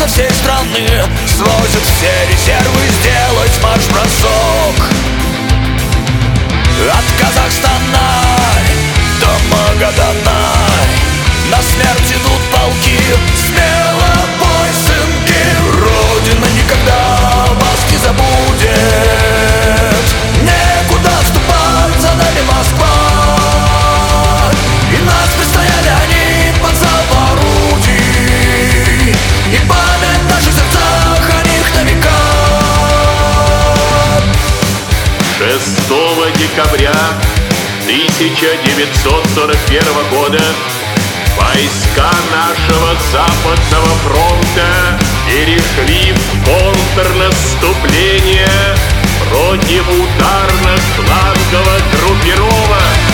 со всей страны свозят все резервы сделать марш-бросок. От Казахстана до Магадана на смерть идут полки. Смело, бой, сынки, Родина никогда вас не забудет. Некуда отступать, за нами Москва, и нас предстояли они под залп орудий, и память в наших сердцах о них на века. 6 декабря 1941 года войска нашего Западного фронта перешли в контрнаступление против ударно-фланговых группировок.